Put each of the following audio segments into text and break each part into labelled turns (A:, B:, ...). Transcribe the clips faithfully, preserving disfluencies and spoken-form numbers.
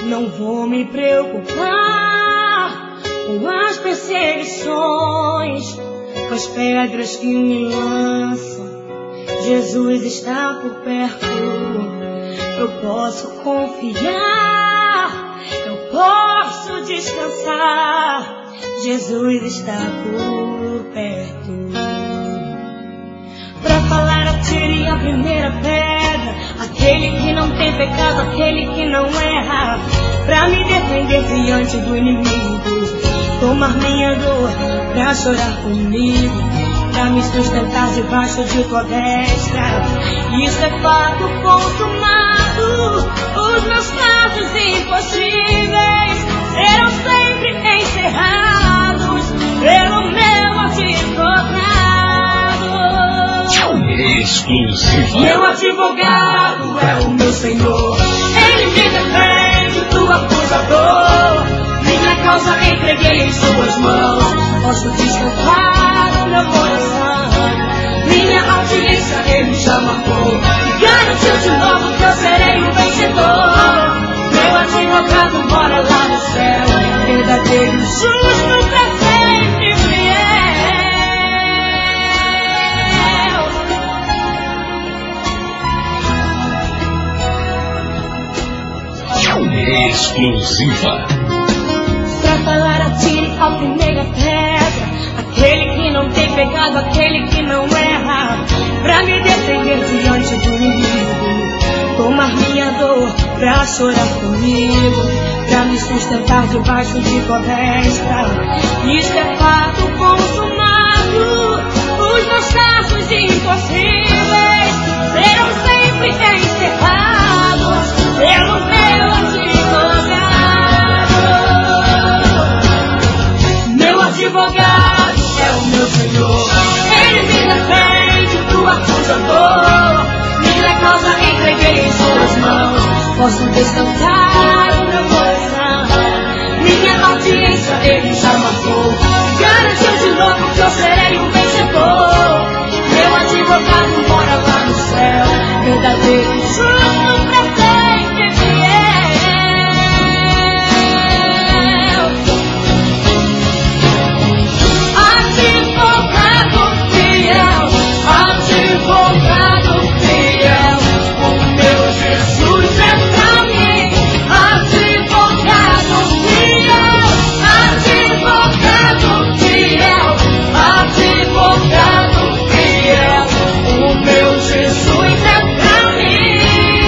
A: Não vou me preocupar com as perseguições, com as pedras que me lançam. Jesus está por perto, eu posso confiar, eu posso descansar. Jesus está por perto. Pra falar, atire a primeira pedra, aquele que não tem pecado, aquele que não erra. Pra me defender diante do inimigo, tomar minha dor, pra chorar comigo, pra me sustentar debaixo de tua destra. Isso é fato consumado, os meus passos impossíveis serão sempre encerrados pelo meu advogado.
B: Exclusiva.
A: Meu advogado é o meu Senhor, Ele me defende do acusador. Minha causa entreguei em suas mãos, posso descansar o meu coração. Minha audiência Ele já marcou e garantiu de novo que eu serei o vencedor. Meu advogado mora lá no céu, verdadeiro, justo, pra sempre fiel.
B: Exclusiva.
A: Pra falar, atire a primeira pedra, aquele que não tem pecado, aquele que não erra. Pra me defender diante do inimigo, tomar minha dor, pra chorar comigo, pra me sustentar debaixo de tua destra. Isto é fato consumado, os meus passos impossíveis serão sempre encerrados pelo meu advogado. Meu advogado é o meu Senhor, Ele me defende do acusador. Minha causa entreguei em suas mãos, posso descansar o meu coração. Minha audiência Ele já marcou, garantiu de novo que eu serei o vencedor. Meu advogado mora lá no céu, verdadeiro, justo, pra sempre fiel. Advogado fiel, advogado fiel, o meu Jesus é pra mim. Advogado fiel, advogado fiel, advogado fiel, o meu Jesus é pra mim.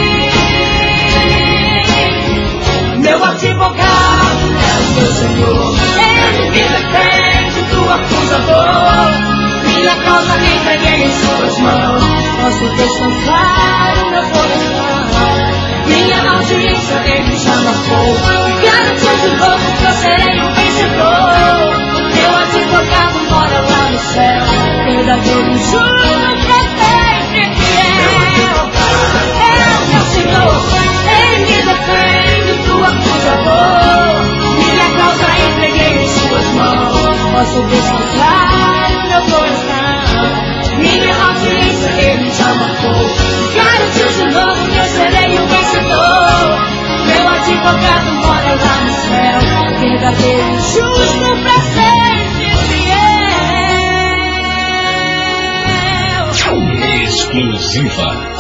A: Meu advogado é o meu Senhor, Ele me defende do acusador. Minha causa entreguei em suas mãos, posso descansar o meu coração. Minha audiência Ele já marcou, garantiu de novo que eu serei o vencedor. Meu advogado mora lá no céu, verdadeiro, justo, pra sempre fiel. É o meu Senhor, Ele me defende do acusador. Minha causa entreguei em suas mãos, posso descansar o meu coração. Minha audiência Ele já marcou, garantiu de novo que eu serei o vencedor. Meu advogado mora lá no céu, verdadeiro, justo, pra sempre fiel.
B: Exclusiva.